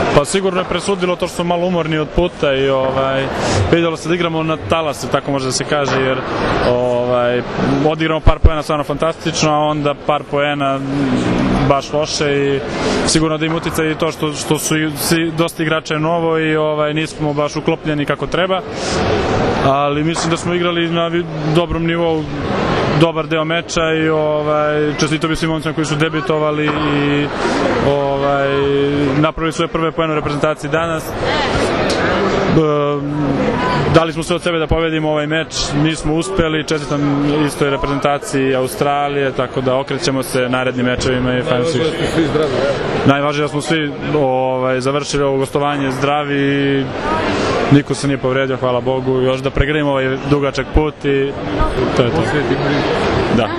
Pa sigurno je presudilo to što smo malo umorni od puta i vidjelo se da igramo na talase, tako može da se kaže, jer odigramo par poena stvarno fantastično, a onda par poena baš loše i sigurno da im uticaj i to što su dosta igrača je novo i nismo baš uklopljeni kako treba, ali mislim da smo igrali na dobrom nivou dobar deo meča i čestito bi svim momcima koji su debitovali i napravili svoje prve poene u reprezentaciji danas. Dali smo sve od sebe da pobedimo ovaj meč, nismo uspeli, čestitam istoj reprezentaciji Australije, tako da okrećemo se narednim mečevima i Final Six. Najvažnije da smo svi završili ovo gostovanje zdravi i niko se nije povredio, hvala Bogu, još da pregledimo ovaj dugačak put i to je to. Da.